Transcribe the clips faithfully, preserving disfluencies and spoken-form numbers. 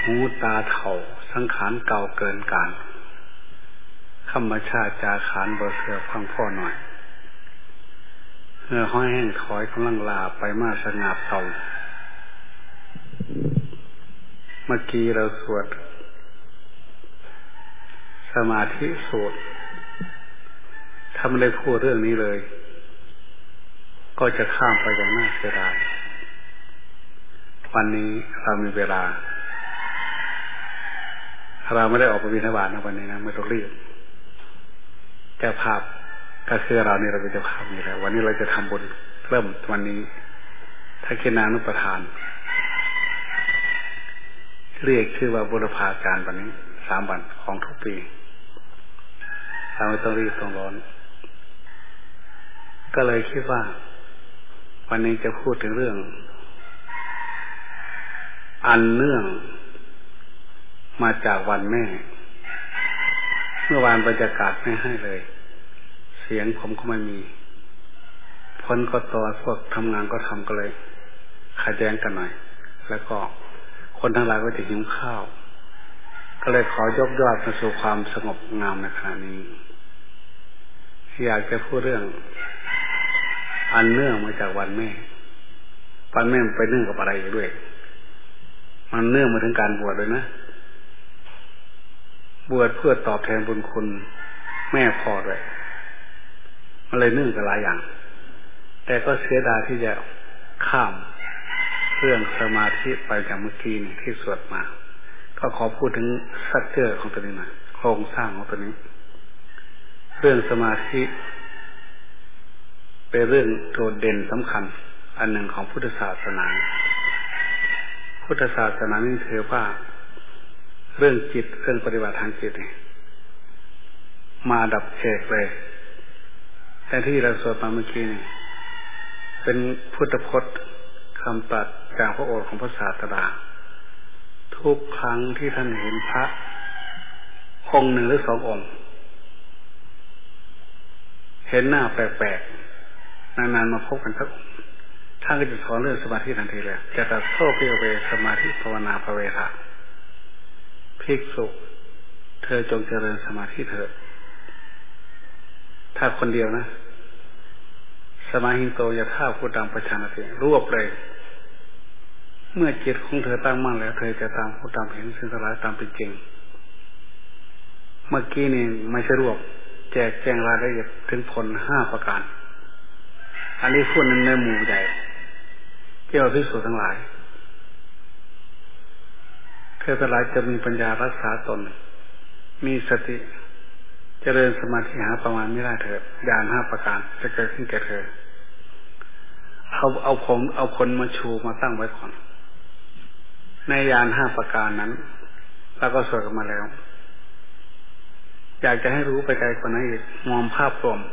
หูตาเถ่าสังขารเก่าเกินการธรรมชาติจาขานบ่เสือพังพ่อหน่อยเมื่อห้อยแห้งถอยกำลังลาไปมาสงับเต่าเมื่อกี้เราสวดสมาธิสูตรถ้าไม่ได้พูดเรื่องนี้เลยก็จะข้ามไปอย่างน่าเสียดายวันนี้เรามีเวลาเราไม่ได้ออกไปบิณฑบาตนะวันนี้นะไม่ต้องรีบเจ้าภาพก็คือเรานี่เราเป็นเจ้าภาพนี่แหละวันนี้เราจะทำบุญเริ่มวันนี้ถ้าเกณานุปทานเรียกชื่อว่าบุรพาจารย์วันนี้สามวันของทุกปีเราไม่ต้องรีบต้องร้อนก็เลยคิดว่าวันนี้จะพูดถึงเรื่องอันเนื่องมาจากวันแม่เมื่อวานบรรยากาศไม่ให้เลยเสียงผมก็ไม่มีพ้นก็ต่อพวกทำงานก็ทำก็เลยขัดแย้งกันหน่อยแล้วก็คนทั้งหลายก็จะหิวข้าวก็เลยขอยกยอดมาสู่ความสงบงามในขณะนี้อยากจะพูดเรื่องอันเนื่องมาจากวันแม่วันแม่ไปเนื่องกับอะไรด้วยมันเนื่องมาถึงการบวชเลยนะบวชเพื่อตอบแทนบุญคุณแม่พ่อด้วยมันเลยเนื่องกับหลายอย่างแต่ก็เสียดายที่จะข้ามเรื่องสมาธิไปจากเมื่อกี้นี่ที่สวดมาก็ขอพูดถึงสักเจอของตัวนี้นะโครงสร้างของตัวนี้เรื่องสมาธิเป็นเรื่องโดดเด่นสำคัญอันหนึ่งของพุทธศาสนาพุทธศาสนานี่ถือว่าเรื่องจิตเรื่องปฏิบัติทางจิตนี่มาดับเอกเลยแต่ที่เราสวดมาเมื่อกี้นี่เป็นพุทธพจน์คำตรัสจากพระโอษฐ์ของพระศาสดาทุกครั้งที่ท่านเห็นพระองค์หนึ่งหรือสององค์เห็นหน้าแปลกๆนานๆมาพบกันสักท่านก็จะสอนเรื่องสมาธิทันทีเลยจะตัดโซ่เพียวเวสมาธิภาวนาภเวทะภิกษุเธอจงเจริญสมาธิเถิดถ้าคนเดียวนะสมาหิโตยะธาพุทธังปัจฉานาติรวบเลยเมื่อจิตของเธอตั้งมั่นแล้วเธอจะตามผู้ตามเห็นสิ่งทั้งหลายตามเป็นจริงเมื่อกี้นี่ไม่ใช่รวบแจกแจงรายละเอียดถึงผลห้าประการอันนี้พูดในหมู่ใหญ่เกี่ยวกับภิกษุทั้งหลายเธอทั้งหลายจะมีปัญญารักษาตนมีสติเจริญสมาธิหาประมาณไม่ได้เถิดญาณห้าประการจะเกิดขึ้นแก่เธอเอาเอาผมเอาคนมาชูมาตั้งไว้ก่อนในญาณห้าประการนั้นเราก็สวดกันมาแล้วอยากจะให้รู้ไปไกลกว่านั้นอีกมองภาพรวม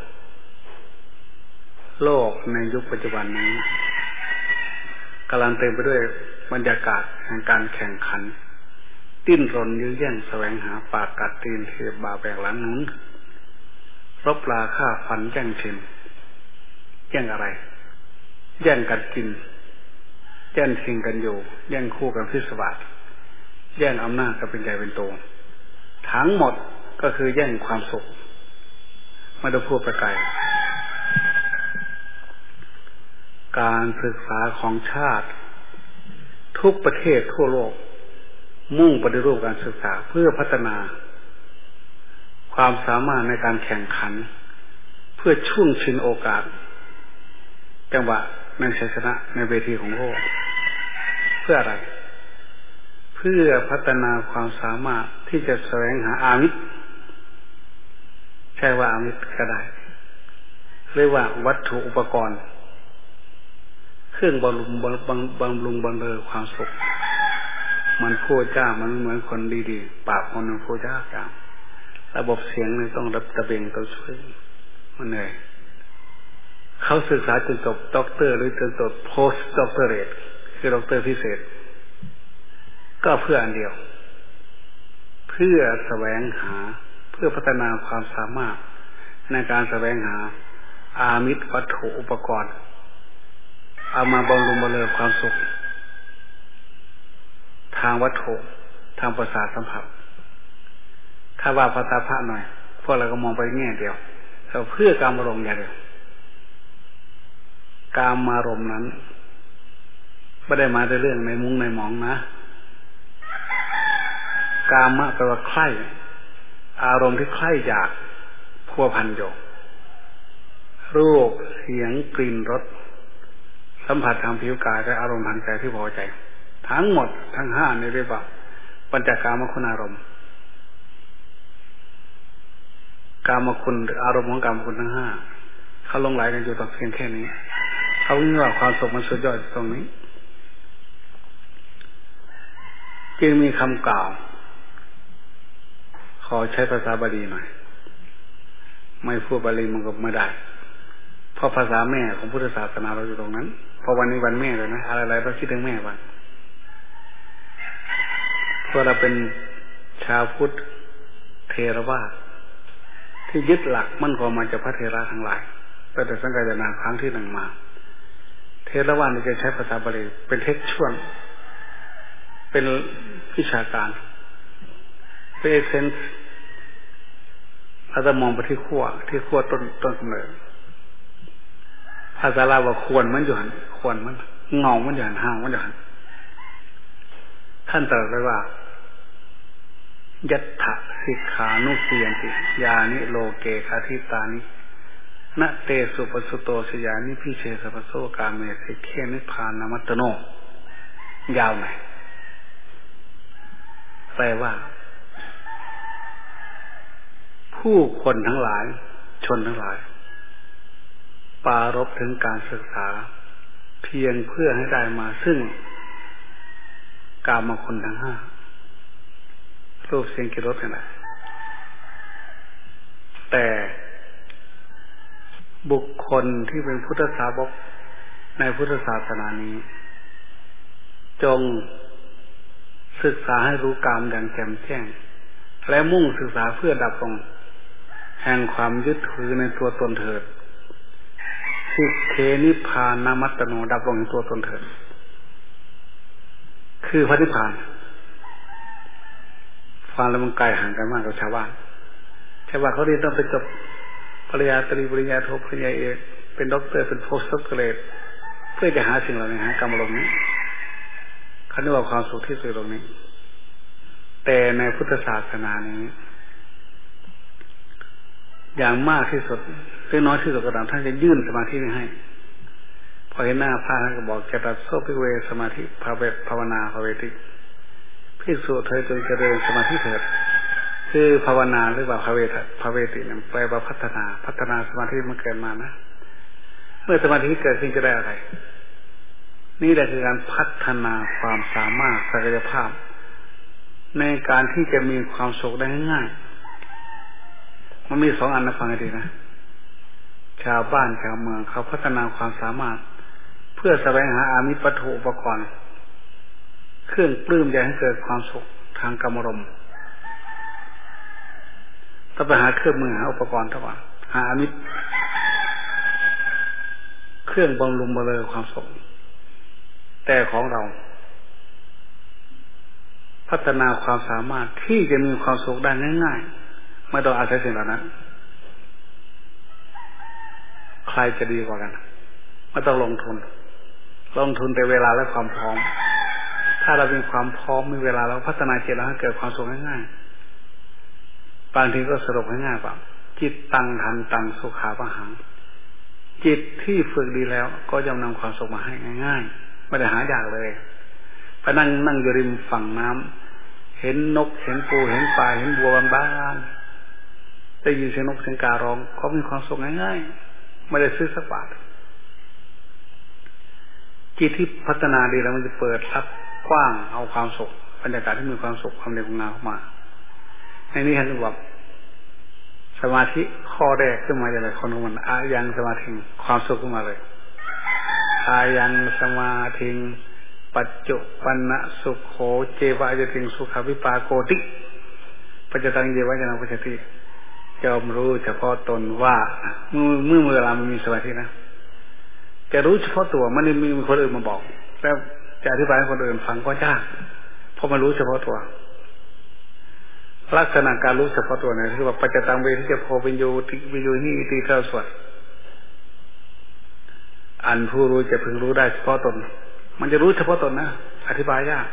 โลกในยุคปัจจุบันนี้กำลังเต็มไปด้วยบรรยากาศแห่งการแข่งขันดิ้นรนยื้อแย่งแสวงหาปากกัดตีนเทบาแบกหลังนุ้นรบราฆ่าฟันแย่งชิงแย่งอะไรแย่งกันกินแย่งชิงกันอยู่แย่งคู่กันพิศวาสแย่งอำนาจกันเป็นใหญ่เป็นโตทั้งหมดก็คือแย่งความสุขไม่ได้พูดไปไกลการศึกษาของชาติทุกประเทศทั่วโลกมุ่งปฏิรูปการศึกษาเพื่อพัฒนาความสามารถในการแข่งขันเพื่อช่วงชิงโอกาสจังหวะในชัยชนะในเวทีของโลกเพื่ออะไรเพื่อพัฒนาความสามารถที่จะแสวงหาอามิตรใช่ว่าอามิตรก็ได้เรียกว่าวัตถุอุปกรณ์เครื่องบำรุงบำรุงบำเรอความสุขมันพูดจ้ามันเหมือนคนดีๆปากคนนึงพูดจ้าจ้าระบบเสียงเลยต้องรับตะเบงตัวช่วยมันเหนื่อยเขาศึกษาจนจบด็อกเตอร์หรือจนจบโพสต์ด็อกเตอร์เรทคือด็อกเตอร์พิเศษก็เพื่ออันเดียวเพื่อแสวงหาเพื่อพัฒนาความสามารถในการแสวงหาอามิตรวัตถุอุปกรณ์เอามาบำรุงบำเรอความสุขทางวัตถุทางประสาทสัมผัสถ้าว่าภาษาพระหน่อยพวกเราก็มองไปแง่เดียวเราเพื่อการอารมณ์อย่างเดียวการอารมณ์นั้นไม่ได้มาในเรื่องในมุ้งในหมองนะกามะแปลว่าใคร่อารมณ์ที่ใคร่อยากพัวพันอยู่รูปเสียงกลิ่นรสสัมผัสทางผิวกายและอารมณ์ทางใจที่พอใจทั้งหมดทั้งห้าในเรียกว่าปัญจกามคุณอารมณ์กามคุณหรืออารมณ์ของกามคุณทั้งห้าเขาลงไหลกันอยู่ต่อเพียงแค่นี้เขาเรียกว่าความสุขมันสุดยอดตรงนี้จึงมีคำกล่าวขอใช้ภาษาบาลีหน่อยไม่พูดบาลีมันก็ไม่ได้เพราะภาษาแม่ของพุทธศาสนาเราอยู่ตรงนั้นเพราะวันนี้วันแม่เลยนะอะไรๆเราคิดถึงแม่บ้างเพราะเราเป็นชาวพุทธเทรวาสที่ยึดหลักมั่นคงมาจากพระเทระทั้งหลายตั้งแต่สังฆานาครั้งที่หนึ่งมาเทรวาสนี่จะใช้ภาษาบาลีเป็นเทคช่วงเป็นวิชาการเป็นเอเซนส์เราจะมองไปที่ขั้วที่ขั้วต้นต้นกำเนิดภาษาลาวว่าควรมันอยู่หันควรมันเงามันอยู่หันห่างมันอยู่หันท่านตรัสไว้ว่ายัตถะสิกขานุเสียนติยานิโลเกคาทิตานินะเตสุปสุโตสยานิพิเชสปโสกาเมสิเคนิพานมัตตโนยาวหน่อยแปลว่าผู้คนทั้งหลายชนทั้งหลายปรารภถึงการศึกษาเพียงเพื่อให้ได้มาซึ่งกามคุณทั้งห้ารูปเสียงกลิ่นรสนั่นแหละแต่บุคคลที่เป็นพุทธสาวกในพุทธศาสนานี้จงศึกษาให้รู้กามอย่างแจ่มแจ้งและมุ่งศึกษาเพื่อดับลงแห่งความยึดถือในตัวตนเถิดสิกเขนิพพานนามัตตโนดับลงในตัวตนเถิดคือพระนิพพานฟังแล้วมันไกลห่างกันมากกับชาวบ้านชาวบ้านเขาเรียนต้องไปจบปริญญาตรีปริญญาโทปริญญาเอกเป็นด็อกเตอร์เป็นโพสต์ด็อกเตอร์เเพื่อจะหาสิ่งเหล่านี้หากรรมลมนี้เขาเรียกว่าความสุขที่สุดตรงนี้แต่ในพุทธศาสนานี้อย่างมากที่สุดหรือน้อยที่สุดก็ตามท่านจะยื่นสมาธินี้ให้พอเห็นหน้าพระท่านก็บอกจะตัดโซพิเวสมาธิภาเวภาวนาภาเวติภิกษุเธอจงเจริญสมาธิเถิดคือภาวนาหรือว่าภาเวทภาเวติเนี่ยแปลว่าพัฒนาพัฒนาสมาธิมันเกิดมานะเมื่อสมาธิเกิดขึ้นจะได้อะไรนี่แหละคือการพัฒนาความสามารถศักยภาพในการที่จะมีความสุขได้ง่ายมันมีสองอันนะฟังให้ดีนะชาวบ้านชาวเมืองเขาพัฒนาความสามารถเพื่อแสวงหาอามิตรวัตถุอุปกรณ์เครื่องปลื้มใจให้เกิดความสุขทางกรรมรมณ์ต้องไปหาเครื่องมือหาอุปกรณ์ทั้งหมดหาอามิตรเครื่องบำรุงบำเรอความสุขแต่ของเราพัฒนาความสามารถที่จะมีความสุขได้ง่ายๆไม่ต้องอาศัยสิ่งเหล่านั้นใครจะดีกว่ากันไม่ต้องลงทุนลงทุนแต่เวลาและความพร้อมถ้าเรามีความพร้อมมีเวลาเราพัฒนาจิตเราให้เกิดความสุขง่ายๆบางทีก็สรุปง่ายๆว่าจิตตังทันตังสุขาปะหังจิตที่ฝึกดีแล้วก็จะนำความสุขมาให้ง่ายๆไม่ได้หายากเลยไปนั่งนั่งอยู่ริมฝั่งน้ำเห็นนกเห็นปูเห็นปลาเห็นบัวบานๆได้ยินเสียงนกเสียงการ้องเขามีความสุขง่ายๆไม่ได้ซื้อสักบาทจิตที่พัฒนาดีแล้วมันจะเปิดรับกว้างเอาความสุขบรรยากาศที่มีความสุขความเรียบง่ายเข้ามาในนี้ท่านบอกสมาธิข้อแรกขึ้นมาอย่างไรคนของมันอายังสมาธิความสุขขึ้นมาเลยอายังสมาธิปัจจุปันนะสุขโขเจวะจะถึงสุขวิปาโกติปัจจตังเยวะจะนำปัจจติยอมรู้เฉพาะตนว่าเมื่อเมื่อเวลามันมีสมาธินะจะรู้เฉพาะตัวมันไม่มีคนอื่นมาบอกแล้วจะอธิบายให้คนอื่นฟังก็ยากเพราะมันรู้เฉพาะตัวลักษณะการรู้เฉพาะตัวเนี่ยคือว่าปัจจตังเวทิจะโพเป็นโยติวิโยหิติเท่าสวดอันผู้รู้จะพึงรู้ได้เฉพาะตนมันจะรู้เฉพาะตนนะอธิบายยาก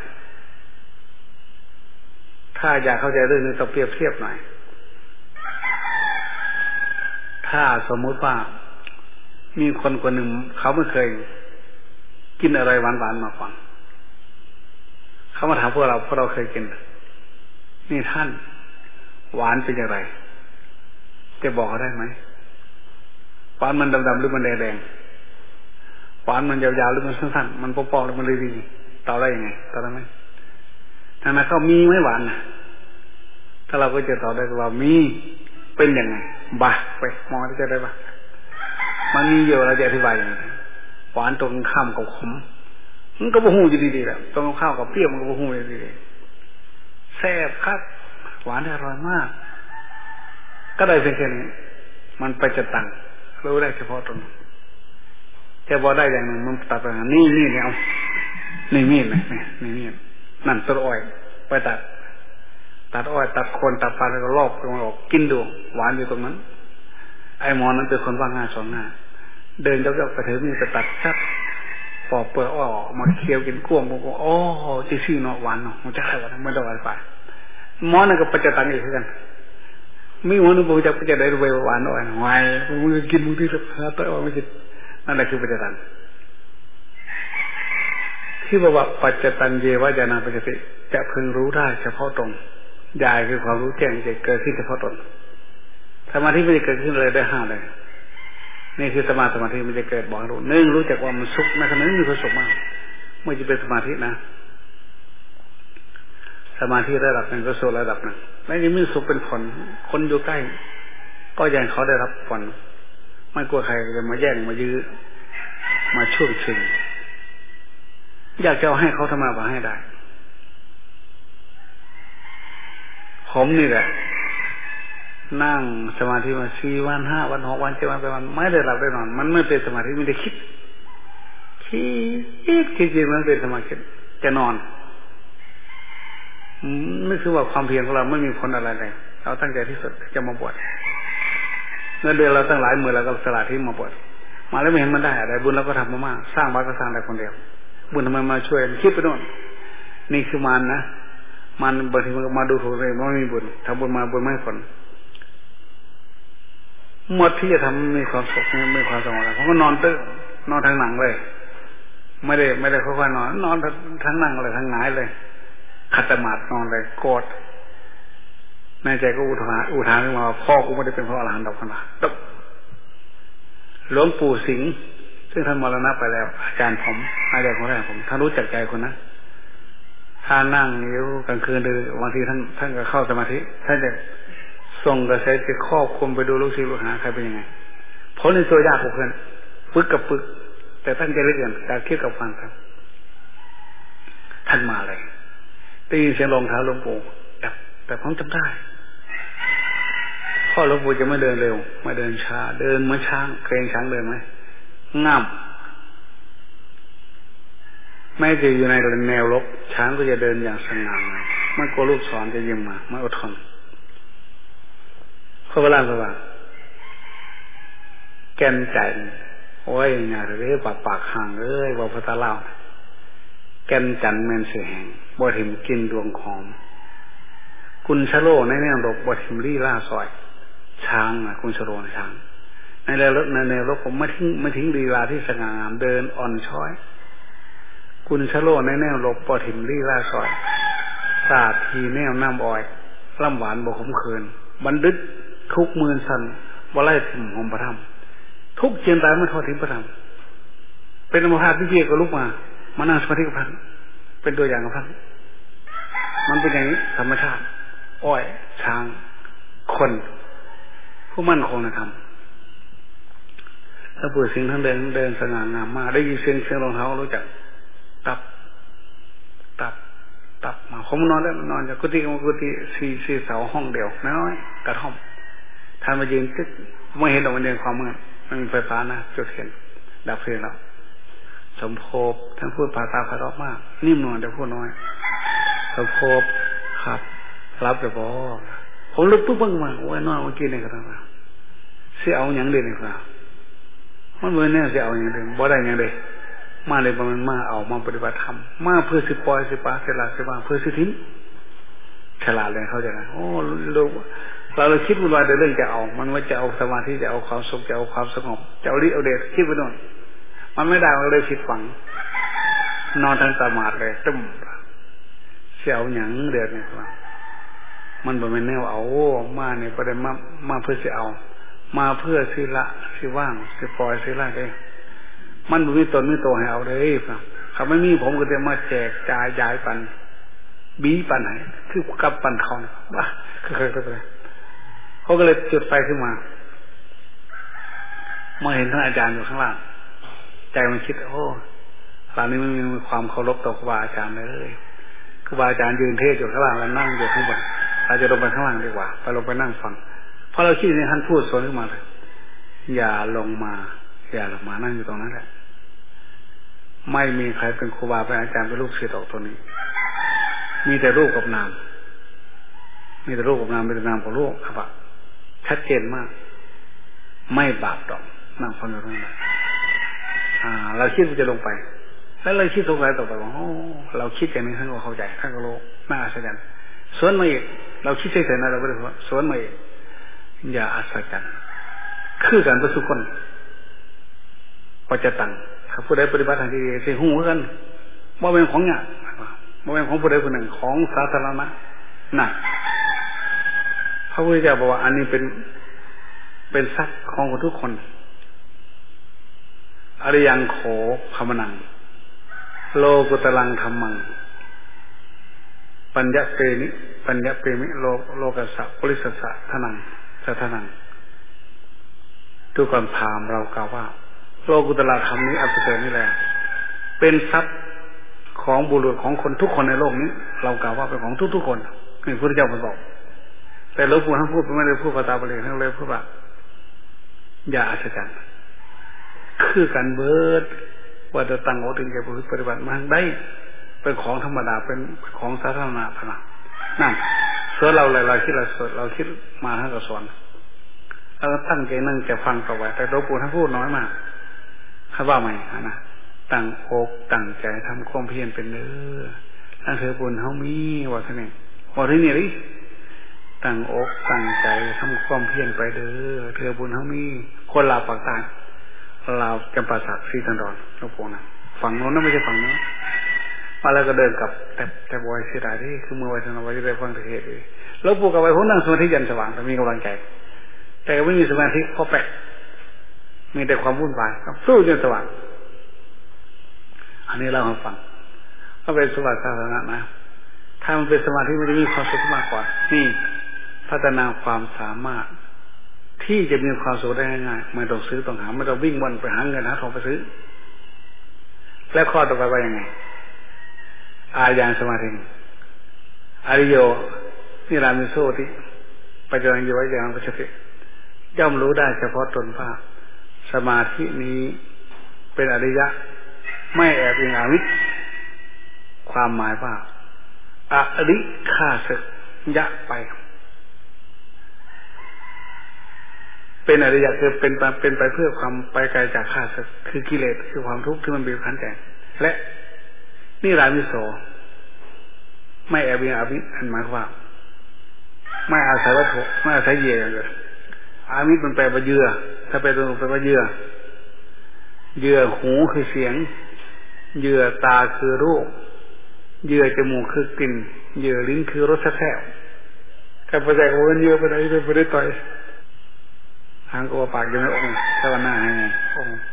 ถ้าอยากเข้าใจเรื่องนี้ต้องเปรียบเทียบหน่อยถ้าสมมุติว่ามีคนคนหนึ่งเขาไม่เคยกินอะไรหวานๆมาก่อนเขามาถามพวกเราพวกเราเคยกินนี่ท่านหวานเป็นอย่างไรจะบอกเขาได้ไหมหวานมันดำๆหรือมันแดงๆหวานมันยาวๆหรือมันสั้นๆมันปอกๆหรือมันรีดีตอบได้ยังไงตอบได้ไหมถ้านั้นเขามีไหมหวานนะถ้าเราก็จะตอบได้ว่ามีเป็นยังไงบ้าไปมองจะได้ปะมันมีเยอะเราจะอธิบายยังไงหวานตรงข้ามกับขมมันก็บ่ฮู้อยู่ดีๆแหละตรงข้ามกับเปรี้ยวมันก็บ่ฮู้อยู่ดีๆแซ่บครับหวานอร่อยมากก็ได้เพียงแค่นี้มันไปจะตังรู้ได้เฉพาะตรงแต่พอได้อย่างหนึ่งมันตัดไปนี่นี่เนี่ยเอานี่มีดนะนี่มีดนั่นต้นอ้อยไปตัดตัดอ้อยตัดโคนตัดปลาแล้วก็ลอกลงออกกินดูหวานอยู่ตรงนั้นไอ้หมอนั้นเป็นคนว่างงานสองหน้าเดินยกๆไปถือมีดไปตัดชัดปอกเปลือกอ้อมาเคี้ยวกินกุ้งบอกว่าโอ้จีซี่เนาะหวานเนาะมันจะใครวะไม่ต้องอะไรไปหมอนั่นก็ปัจจตังอีกเหมือนกันไม่หมอนึกว่าจะปัจจได้ด้วยหวานอ่อนหวานมึงกินมึงที่สุดตัวอ้อไม่กินนั่นแหละคือปัจจตังที่บอกว่าปัจจตังเยวะญาณปัจจติจะพึงรู้ได้เฉพาะตรงญาณคือความรู้แจ้งจะเกิดขึ้นเฉพาะตนสมาธิไม่ได้เกิดขึ้นเลยได้ห้าเลยนี่คือสมาสมาธิมันจะเกิดบอกรู้หนึ่งรู้จักว่ามันสุขในขณะนี้มีความสุขมากเมื่อจะเป็นสมาธินะสมาธิระดับหนึ่งก็สุขระดับหนึ่งแล้วยังมีสุขเป็นผลคนอยู่ใกล้ก็ยังเขาได้รับผลไม่กลัวใครจะมาแย่งมายื้อมาช่วงชิงอยากจะเอาให้เขาทำมาว่าให้ได้ผมนี่แหละนั่งสมาธิมาสี่วันห้าวันหกวันเจ็ดวันแปดวันไม่ได้หลับได้นอนมันไม่เป็นสมาธิไม่ได้คิดคิดคิดจริงมันเป็นสมาธิจะนอนนี่คือว่าความเพียรของเราไม่มีผลอะไรเลยเราตั้งใจที่สุดจะมาบวชเงินเดือนเราตั้งหลายหมื่นเราก็สละที่มาบวชมาแล้วไม่เห็นมันได้อะไรบุญเราก็ทำมามากสร้างบ้านก็สร้างได้คนเดียวบุญทำไมมาช่วยคิดไปโน่นนี่คือมันนะมันบางทีมันก็มาดูถูกเลยว่าไม่มีบุญทำบุญมาบุญไม่ผลหมดที่จะทำมีความสุขมีความสงบแล้วผมก็นอนตึ๊กนอนทางหนังเลยไม่ได้ไม่ได้ค่อยๆนอนนอนทั้งนั่งเลยทั้งหงายเลยขัดสมาธินอนเลยโกรธในใจก็อุทานอุทานขึ้นมาพ่อกูไม่ได้เป็นพระอรหันต์ดอกขนาดตึ๊บหลวงปู่สิงห์ซึ่งท่านมรณะไปแล้วอาจารย์ผมอาจารย์ของท่านผมท่านรู้จักใจคนนะถ้านั่งอยู่กลางคืนดูบางทีท่านท่านก็เข้าสมาธิท่านจะส่งกระแสจิตครอบคลุมไปดูลูกศิษย์ลูกหาใครเป็นยังไงเพราะในตัวยากกว่าเพื่อนปึกกับปึกแต่ตั้งใจเรื่องการคิดกับฟังครับท่านมาเลยได้ยินเสียงรองเท้าหลวงปู่แต่แต่ผมจำได้พ่อหลวงปู่จะไม่เดินเร็วไม่เดินช้าเดินเหมือนช้างเคยเห็นช้างเดินไหมง่ามไม่จะอยู่ในแนวรบช้างก็จะเดินอย่างสง่างามไม่กลัวลูกศรจะยิงมาไม่อดทนพระบรมสว่างแก่นใจโอ้ยงานเรื่องปากปากห่างเอ้ยว่าพระตาเล่าแก่นจันแมนเสียแหงบ่ถิ่มกินดวงหอมกุญชโลในแนวรบบ่ถิ่มรี่ล่าซอยช้างนะกุญชโลในช้างในแนวรบในแนวรบผมไม่ทิ้งไม่ทิ้งลีลาที่สง่างามเดินอ่อนช้อยกุญชโลในแนวรบบ่ถิ่มรี่ล่าซอยสาดทีแนวน้ำอ้อยล่ำหวานบ่ขมขืนบันดึกทุกมือสั่นบ่ไล่ถิ่มหอมประทับทุกเจียนตายไม่ทอดทิ้งประทับเป็นอมภาพที่เพียก็ลุกมามานั่งสมาธิกับพระเป็นตัวอย่างกับพระมันเป็นอย่างนี้ธรรมชาติอ้อยช้างคนผู้มั่นคงนะธรรมแล้วปู่สิงห์ทั้งเดินเดินสง่างามมากได้ยินเสียงเสียงรองเท้ารู้จักตับตับตับมาผมนอนได้นอนจากกุฏิกับกุฏิสี่สี่เสาห้องเดียวน้อยกระท่อมท่านมายืนตึ๊กไม่เห็นดอกมันเดินความมืดมันมีไฟฟ้านะจุดเทียนดับเพลิงแล้วสมภพท่านพูดภาษาไพเราะมากนิ่มนวลแต่พูดน้อยสมภพครับรับแต่บ่ผมลึกปุ๊บเบิ่งมาว่านอนเมื่อกี้นี่ก็ทำมาสิเอาหยังเด้นี่ครับมันบ่แน่สิเอาหยังเด้บ่ได้หยังเด้มาเลยบ่มันมาเอามาปฏิบัติธรรมมาเพื่อสิปล่อยสิปาสิละสิว่าเพื่อสิทิ้งฉลาดเลยเขาจะนะโอ้เราเราเราคิดว่าเรื่องจะเอามันว่าจะเอาสมาธิจะเอาความสุขจะเอาความสงบจะเอาฤทธิ์เอาเดชคิดไปโน่นมันไม่ได้มันเลยผิดฝังนอนทางตาหมาดเลยตึ้มเสียวหยังเดือดเนี่ยครับมันบ่แม่นแนวเอามาเนี่ยประเด็นมามาเพื่อสิเอามาเพื่อสิละสิว่างสิปล่อยสิละได้มันบ่มีตนมีตัวให้เอาเลยครับเขาไม่มีผมก็จะมาแจกจ่ายยายปันบีปันไหนคือกับปันทองว่าคือเคยก็ไปเขาก็เลยจุดไฟขึ้นมาเมื่อเห็นท่านอาจารย์อยู่ข้างล่างใจมันคิดโอ้ตอนนี้มันมีความเคารพต่อครูบาอาจารย์เลยครูบาอาจารย์ยืนเทศอยู่ข้างล่างแล้วนั่งอยู่ข้างบนเราจะลงไปข้างล่างดีกว่าไปลงไปนั่งฟังพอเราคิดในท่านพูดสวนขึ้นมาเลยอย่าลงมาอย่าลงมานั่งอยู่ตรงนั้นแหละไม่มีใครเป็นครูบาเป็นอาจารย์เป็นลูกศิษย์ออกตัวนี้มีแต่รูปกับนามมีแต่รูปกับนามเป็นนามของรูปครับชัดเจนมากไม่บาปดอกนั่งฟังอยู่ตรงนั้นอ่าเราคิดว่าจะลงไปแล้วเราคิดสงสัยต่อไปว่าโอ้เราคิดอย่างนี้ท่านก็เข้าใจท่านก็รู้น่าอัศจรรย์สวนมาอีกเราคิดเฉยๆนะเราไม่ได้ว่าสวนมาอีกอย่าอัศจรรย์คือการประสบคนปัจจตังถ้าผู้ใดปฏิบัติทางที่ดีหูกันว่าเป็นของเนี่ยว่าเป็นของผู้ใดผู้หนึ่งของสาธารณะน่ะพระพุทธเจ้าบอกว่าอันนี้เป็นเป็นทรัพย์ของทุกคนอริยังโขภมนังโลกุตลังธรรมังปัญญเปมิปัญญเปมิโลโลกัสสะปุริสสะทนังสัทนังทุกคนพามเรากล่าวว่าโลกุตละธรรมนี้อัปเสริฐนี่แหละเป็นทรัพย์ของบุรุษของคนทุกคนในโลกนี้เรากล่าวว่าเป็นของทุกๆคนนี่พระพุทธเจ้าบอกแต่หลวงปู่ท่านพูดไม่ได้พูดภาษาบาลีท่านเลยพูดว่าอย่าอัศจรรย์คือการเบิดว่าจะตั้งอกถึงแก่ผู้ปฏิบัติมาได้เป็นของธรรมดาเป็นของสาธารณะพนะนั่นส่วนเราอะไรเราคิดเราสดเราคิดมาท่านก็สอนเราตั้งใจนั่งจะฟังต่อไปแต่หลวงปู่ท่านพูดน้อยมากท่านว่าไงนะตั้งอกตั้งใจทำความเพียรเป็นเนื้อตั้งเธอบุญเฮามีว่าท่านเองว่าที่นี่ดิตั้งอกตั้งใจทำความเพียรไปเด้อเธอบุญเฮามีคนลาวปากใต้ลาวจำปาสักศรีธันดรหลวงปู่นะฝั่งโน้นนั่นไม่ใช่ฝั่งนี้มาแล้วก็เดินกลับแต่แต่บอยเสียดายที่คือเมื่อวันนั้นวันที่ได้ฟังเทศน์เลยหลวงปู่กับไปผมนั่งสมาธิยันสว่างแต่มีกำลังใจแต่ไม่มีสมาธิเพราะแปะมีแต่ความวุ่นวายสู้จนสว่างอันนี้เราให้ฟังก็เป็นสวัสดิ์สาธารณะนะถ้ามันเป็นสมาธิมันจะมีความสุขมากกว่านี่พัฒนาความสามารถที่จะมีความสุขได้ง่ายๆไม่ต้องซื้อต้องหาไม่ต้องวิ่งวนไปหาเงินหาทองไปซื้อและข้อต่อไปว่ายังไงอาญาสมาธิอริโยนิรามิโสติปัจจัยโยวิยังปัจจิย่อมรู้ได้เฉพาะตนว่าสมาธินี้เป็นอริยะไม่แอบอิงอาวิชความหมายว่าอริฆ่าศึกยะไปเป็นอริยะคือเป็นเป็นไปเพื่อความไปไกลจากฆ่าศึกคือกิเลสคือความทุกข์ที่มันบีบคั้นใจและนิรามิโสไม่แอบอิงอาวิชอันหมายว่าไม่อาศัยวัตถุไม่อาศัยเหยื่ออย่างเดียวอามิตรมันแปลว่าเหยื่อถ้าแปลตรงๆแปลว่าเหยื่อเหยื่อหูคือเสียงเหยื่อตาคือรูปเหยื่อจมูกคือกลิ่นเหยื่อลิ้นคือรสแซ่บแต่ประจักษ์ว่าเหยื่อไปไหนไปได้ต่อยทางกวปากยังไม่องค์ถ้าวันหน้าให้องค์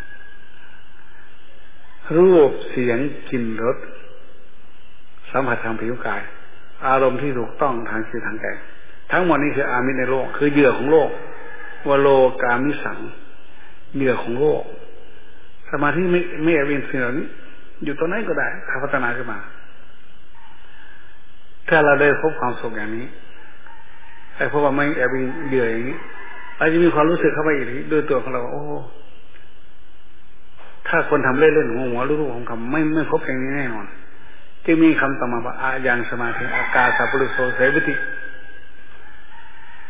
รูปเสียงกลิ่นรสสัมผัสทางผิวกายอารมณ์ที่ถูกต้องทางจิตทางใจทั้งหมดนี้คืออามิตรในโลกคือเหยื่อของโลกวโลกามิสังเหยื่อของโลกสมาธิไม่ไม่แอบอิงสิ่งเหล่านี้อยู่ตรงไหนก็ได้ถ้าพัฒนาขึ้นมาถ้าเราได้พบความสุขอย่างนี้แต่เพราะว่าไม่แอบอิงเหยื่ออย่างนี้เราจะมีความรู้สึกเข้าไปอีกด้วยตัวของเราโอ้ถ้าคนทำเล่นๆหัวหัวรู้ๆของคำไม่ไม่พบอย่างนี้แน่นอนจะมีคำต่อมาว่าอาญาสมาธิอากาสาปุริโสเสวิติ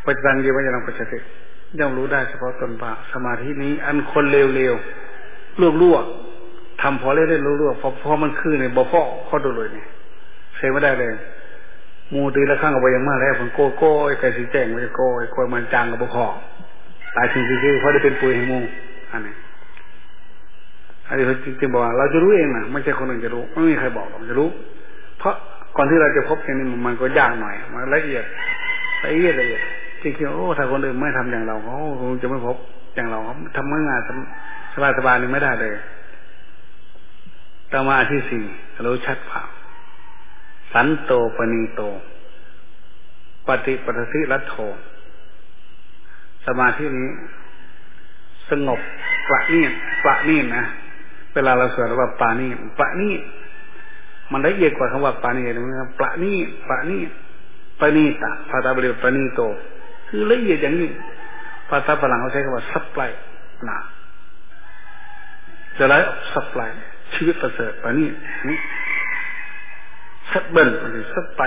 ปัจจังเยวัญญังปัจจติย่อมรู้ได้เฉพาะตนว่าสมาธินี้อันคนเร็วๆลวกๆทำพอเล่นๆลวกๆพอพอมันคือเนี่ยบ่พอข้อดูเลยเนี่ยเซไม่ได้เลยมูตีละข้างกับไปยังมาแล้วผมโก้โก้ไอ้ไก่สีแจ้งมันจะโก้ไอ้โก้มันจางกับบ่พอตายจริงๆเพราะได้เป็นปุ๋ยให้มูอันนี้อันนี้จริงๆบอกว่าเราจะรู้เองนะไม่ใช่คนอื่นจะรู้ไม่มีใครบอกเราจะรู้เพราะก่อนที่เราจะพบอย่างนี้มันก็ยากหน่อยมันละเอียดละเอียดละเอียดจริงๆโอ้ถ้าคนอื่นไม่ทำอย่างเราเขาคงจะไม่พบอย่างเราทำงานสบายๆนี่ไม่ได้เลยต่อมาที่สี่รู้ชัดผ่าสันโตปณีโตปฏิปทสิรัตโธสมาธินี้สงบประณีตประณีตนะเวลาเราสวดว่าปาณีตประณีตมันละเอียดกว่าคำว่าปาณีตนะครับประณีตประณีตปณีตะภาษาบาลีปณีโตคือละเอียดอย่างนี้ภาษาฝรั่งเขาใช้คำว่าซับไลนะจะไล่ซับไลชีวิตประเสริฐประณีตนี่ซับเบิ้ลหรือซับไป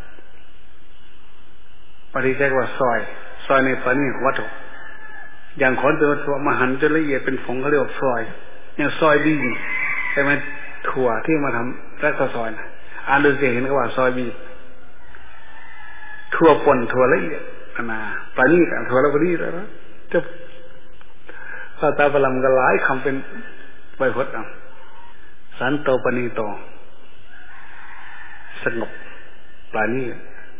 ปฏิเสธว่าซอยซอยในปณีตวัตถุอย่างขอนเป็นวัตถุมาหั่นจนละเอียดเป็นผงเขาเรียกว่าซอยอย่างซอยบีใช่ไหมถั่วที่มาทำแล้วก็ซอยนะอ่านดูสิเห็นเขาว่าซอยบีถั่วป่นถั่วละเอียดนะปณีตถั่วละปณีตแล้วจะภาษาฝรั่งก็หลายคำเป็นไวยพจน์เอาสันโตปณีโตสงบปราณีต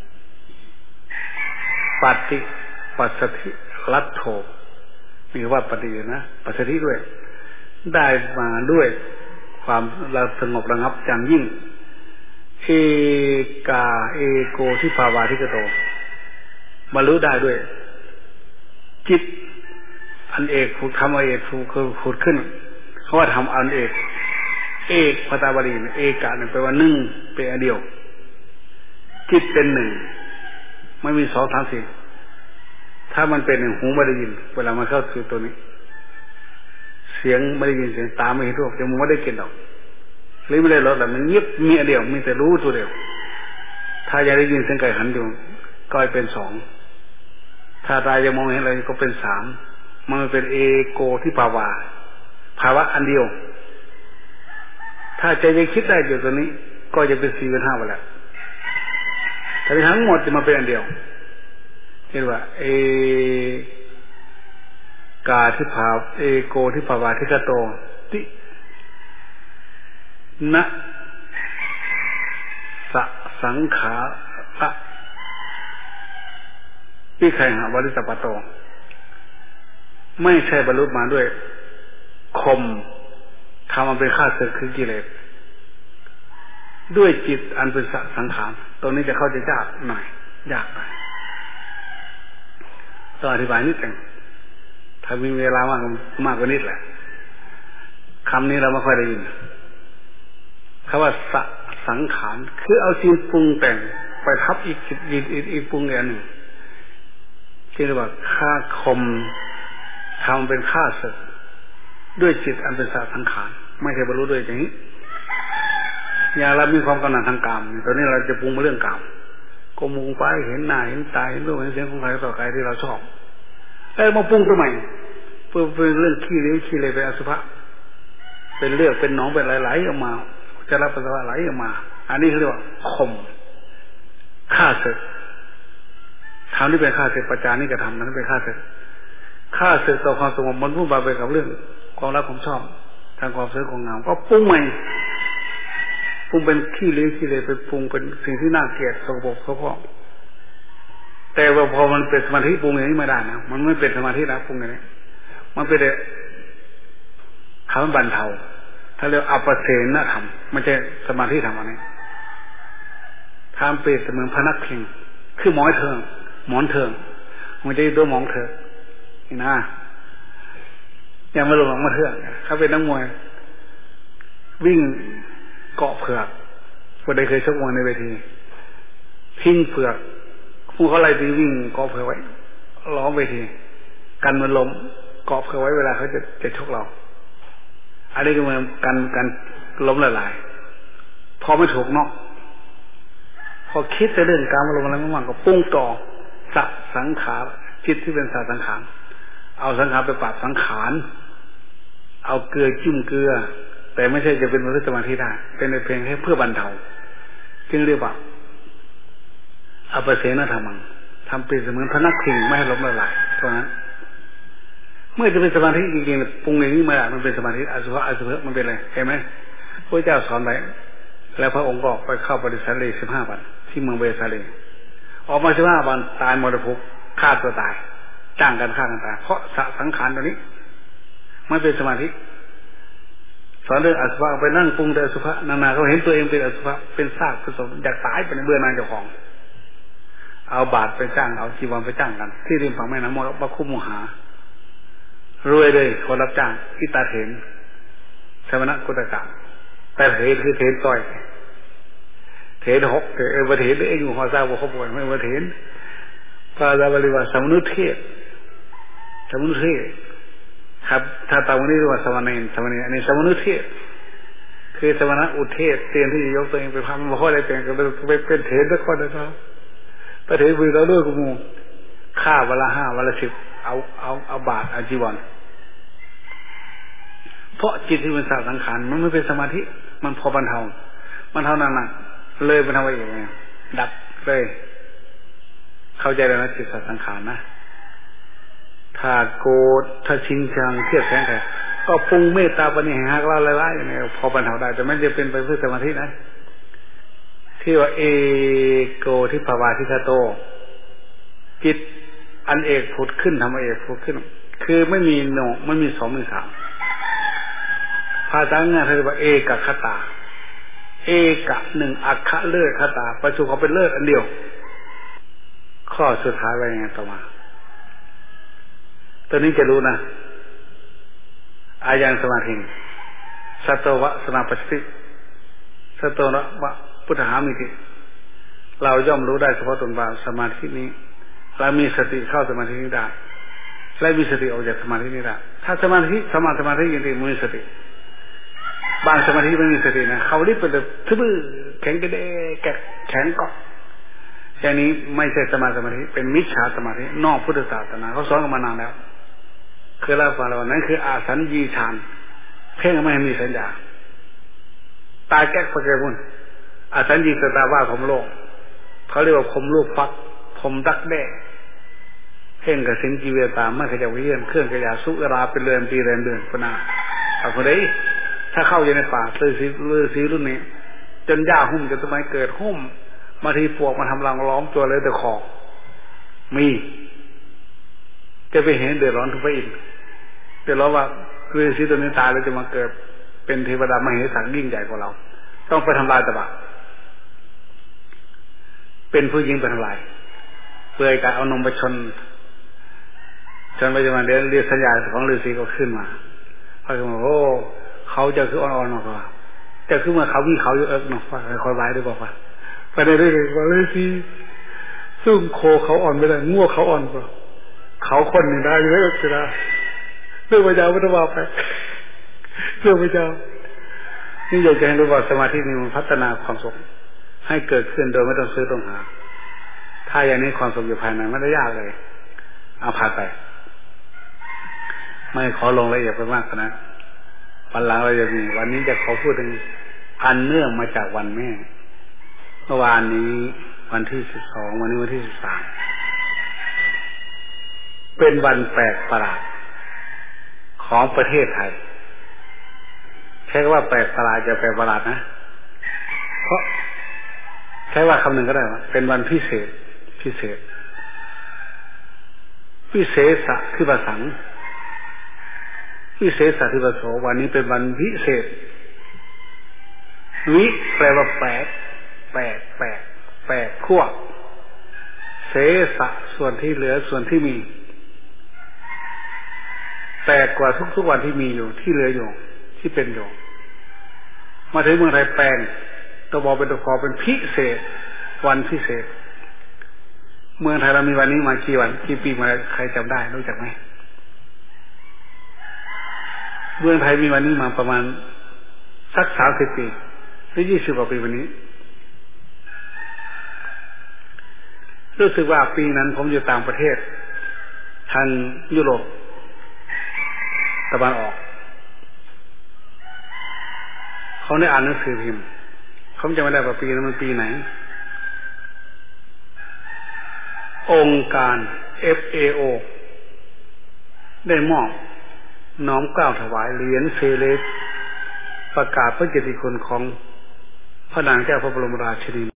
ปฏิปัสสธิรัตโธมีว่าปฏินะปัสสธิด้วยได้มาด้วยความเราสงบระงับอย่างยิ่งเอกาเอโกที่ภาวาที่กโตบรรลุได้ด้วยจิตอันเอกผูกทำอันเอกผูกคือผูกขึ้นเขาว่าทำอันเอกเอกภาษาบาลีเอกะเนี่ยแปลว่าหนึ่งเป็นอันเดียวจิตเป็นหนึ่งไม่มีสองสามสี่ถ้ามันเป็นหนึ่งหูไม่ได้ยินเวลามันเข้าสู่ตัวนี้เสียงไม่ได้ยินเสียงตาไม่เห็นรูปจมูกไม่ได้กลิ่นหรอกลิ้นไม่ได้รสแต่มันเงียบมีอันเดียวมีแต่รู้ตัวเดียวถ้าอยากได้ยินเสียงไก่หันอยู่ก็เป็นสองถ้าตายังมองเห็นอะไรก็เป็นสามมันเป็นเอโกที่ภาวาภาวะอันเดียวถ้าใจยังคิดได้อยู่ตัวนี้ก็จะเป็นสี่เป็นห้าไปแล้วแต่ทั้งหมดจะมาเป็นอันเดียวเรียกว่าเอกาที่ภาเอโกที่ภาวาที่กโตตินะสะสังขาระวิไคหะวริสปโตไม่ใช่บรรลุมาด้วยคมทำมันเป็นข้าศึกคือกิเลสด้วยจิตอันเป็นสังขารตรงนี้จะเข้าใจยากหน่อยยากหน่อยต้องอธิบายนิดหนึ่งถ้ามีเวลามากมากกว่านิดแหละคำนี้เราไม่ค่อยได้ยินคำว่าสสังขารคือเอาสิ่งปรุงแต่งไปทับอีกอีกอีกอีกปรุงอย่างหนึ่งที่เรียกว่าฆ่าคมทำเป็นฆ่าศึกด้วยจิตอันเป็นสังขารไม่ใช่บรรลุด้วยอย่างนี้อย่างเรามีความกำหนัดทางกามตอนนี้เราจะปรุงมาเรื่องกามก็มุงไปเห็นหน้าเห็นตาเห็นรูปเห็นเสียงของใครต่อใครที่เราชอบเอ้ยมาปรุงตัวใหม่เพื่อเป็นเรื่องขี้เลี้ยขี้เลยเป็นอสุภะเป็นเลือดเป็นหนองเป็นไหลๆออกมาจะรับปัสสาวะไหลออกมาอันนี้เขาเรียกว่าข่มฆ่าศึกทำนี่เป็นฆ่าศึกประจานนี่กระทำนั้นเป็นฆ่าศึกฆ่าศึกต่อความสงบมันวุ่นวายไปกับเรื่องความรักความชอบทางความสวยความงามก็ปรุงใหม่ปรุงเป็นขี้เลี้ยขี้เลยไปปรุงเป็นสิ่งที่น่าเกลียดสกปรกเฉพาะแต่ว่าพอมันเป็นสมาธิปรุงอย่างนี้ไม่ได้นะมันไม่เป็นสมาธินะปรุงอย่างนี้มันเป็นแต่ทำให้บรรเทาถ้าเรียกอัปเสนธรรมไม่ใช่สมาธิธรรมอันนี้ทำเปรียบเสมือนพนักพิงคือหมอนเถิงหมอนเถิงมันจะตัวหมอนเถิงนี่นะยังไม่ลงหลังมาเถิงเขาเป็นนักมวยวิ่งเกาะเผือกคนใดเคยชกมวยในเวทีพิงเผือกผู้เขาไล่ตีวิ่งเกาะเผือกไว้ล้อมเวทีกันมันล้มเกาะเผือกไว้เวลาเขาจะจะชกเราอันนี้ก็เหมือนกันกันล้มละลายพอไม่ถูกนอกพอคิดจะเรื่องการมาลงอะไรมากๆก็ปุ้งต่อสสัตสังขารจิตที่เป็นสัตสังขารเอาสังขารไปปราบสังขารเอาเกลือจิ้มเกลือแต่ไม่ใช่จะเป็นมรรคสมาธิได้เป็นเพียงแค่เพื่อบรรเทาจึงเรียกว่าอปเสนธรรมังทำเป็นเสมือนพนักพิงไม่ให้ล้มละลายเพราะงั้นเมื่อจะเป็นสมาธิจริงๆปรุงอย่างนี้มามันเป็นสมาธิอสุภะอสุภะมันเป็นอะไรเห็นไหมพระเจ้าสอนไว้แล้วพระองค์ก็ไปเข้าปฏิสันเลสิบห้าวันที่เมืองเวสาลีออกมาสิบห้าวันตายมรณภพฆ่าตัวตายจ้างกันฆ่ากันตายเพราะสังขารตัวนี้มันเป็นสมาธิสอนเรื่องอสุภะไปนั่งปรุงแต่อสุภะนานาเขาเห็นตัวเองเป็นอสุภะเป็นซากผสมอยากตายเป็นเบื่อนายเจ้าของเอาบาตรไปจ้างเอาจีวรไปจ้างกันที่ริมฝั่งแม่น้ำมรมาคุมหารวยเลยคนรับจ้างอิตาเถนสมณกุตกะแต่เถนคือเถนต่อยเถนหกเถนเอวเถนเองอยู่หัวซาบุเขาป่วยไม่เอวเถนภาษาบาลีว่าสมนุเทศสมนุเทศครับถ้าตามวันนี้เรียกว่าสมณเณรสมณเณรอันนี้สมนุเทศคือสมณะอุเทศเตียนที่ยกตัวเองไปพังมาข้อได้เป็นก็ไปเป็นเถนทุกคนนะครับประเทศบุรีเราด้วยกูมูฆ่าวันละห้าวันละสิบเอาเอาเอาบาตรเอาจีวรเพราะจิตที่เป็นสัตว์สังขารมันไม่เป็นสมาธิมันพอบรรเทามันเท่านั้นน่ะเลยบรรเทาไปอย่างไงดับเลยเข้าใจแล้วนะจิตสัตว์สังขารนะถ้าโกรธถ้าชิงชังเครียดแค้นใครก็ปรุงเมตตาปณิหารละละอย่างไงพอบรรเทาได้แต่ไม่จะเป็นไปเพื่อสมาธินะที่ว่าเอโกทิภาวาทิคโตจิตอันเอกผุดขึ้นทำเอกผุดขึ้นคือไม่มีโนไม่มีสองมีสามภาษาง่ายเรียกว่าเอกคตาเอกะหนึ่งอัคคะเลิศคตาประชุมเขาเป็นเลิศอันเดียวข้อสุดท้ายว่ายังไงต่อมาตัวนี้จะรู้นะอายังสมาธิสัตวะสมาปัสสิสัตวะพุทธหามิติเราย่อมรู้ได้เฉพาะตนว่าสมาธินี้เรามีสติเข้าสมาธินี้ได้และมีสติออกจากสมาธินี้ได้ถ้าสมาธิสมาสมาธิยังดีมีสติบางสมาธิไม่มีสตินะเขารีบไปแบบทื่อแข็งกระเดะแข็งเกาะอย่างนี้ไม่ใช่สมาสมาธิเป็นมิจฉาสมาธินอกพุทธศาสนาเขาสอนกันมานานแล้วคือเราฟังแล้วนั้นคืออาสัญญีฌานเพ่งไม่ให้มีสัญญาตายแก๊กประเกบุญอาสัญญีสตาว่าผมโลกเขาเรียกว่าผมลูกฟักผมดักแด้เพ่งกับสินจีเวตาไม่ขยับเยี่ยนเครื่องกระยาสุราเป็นเรือนปีเรือนเดือนปนาเอาคนใดถ้าเข้าอยู่ในป่าฤาษีฤาษีรุ่นนี้จนหญ้าหุ้มจนต้นไม้เกิดหุ้มมาทีปวกมาทำรังล้อมตัวเลยแต่คอมีจะไปเห็นเดือดร้อนทุกไปอีกเดือดร้อนว่าฤาษีตัวนี้ตายแล้วจะมาเกิดเป็นเทวดามเหสังยิ่งใหญ่กว่าเราต้องไปทำลายตบะเป็นผู้หญิงไปทำลายเปลือยกายเอานมไปชนจนไปจะมาเรียนเรียนสัญญาของฤาษีก็ขึ้นมาพระก็บอกโอ้เขาจะคืออ่อนๆหน่อยจะคือเมื่อเขามีเขาอยู่เอิกหน่อยคอยไว้ด้วยบอกว่าไปได้ด้วยว่าฤาษีซึ่งโคเขาอ่อนไม่ได้ง่วเขาอ่อนกว่าเขาคนหนึ่งได้อยู่แล้วก็ได้เรื่องพระเจ้าพุทธวาไปเรื่องพระเจ้านี่อยากจะให้รู้ว่าสมาธินี่มันพัฒนาความสุขให้เกิดขึ้นโดยไม่ต้องซื้อต้องหาถ้าอย่างนี้ความสุขอยู่ภายในไม่ได้ยากเลยเอาผ่านไปไม่ขอลงรายละเอียดไปมากนะวันหลังเราจะมีวันนี้จะขอพูดถึงอันเนื่องมาจากวันแม่เมื่อวานนี้วันที่สิบสองวันนี้วันที่สิบสามเป็นวันแปลกประหลาดของประเทศไทยใช้คำว่าแปลกประหลาดจะแปลกประหลาดนะเพราะใช้ว่าคำหนึ่งก็ได้ว่าเป็นวันพิเศษพิเศษพิเศษสะคือภาษาพิเศษสะคือภาษาวันนี้เป็นวันพิเศษวิแปลว่าแปลกแปลกแปลกแปลกขั้วเสสะส่วนที่เหลือส่วนที่มีแปลกกว่าทุกๆวันที่มีอยู่ที่เหลืออยู่ที่เป็นอยู่มาถึงเมืองไทยแปลงตัวบอกเป็นตัวคอเป็นพิเศษวันพิเศษเมืองไทยเรามีวันนี้มากี่วันกี่ปีมาใครจำได้รู้จักไหมเมืองไทยมีวันนี้มาประมาณสักสามสิบปีหรือยี่สิบกว่าปีวันนี้รู้สึกว่าปีนั้นผมอยู่ต่างประเทศทางยุโรปตะวันออกเขาได้อ่านหนังสือพิมพ์เขาจะไม่ได้ว่าปีนั้นมันปีไหนองค์การ เอฟ เอ โอ ได้มอบน้อมเกล้าถวายเหรียญเซเลสประกาศพระเกียรติคุณของพระนางเจ้าพระบรมราชินี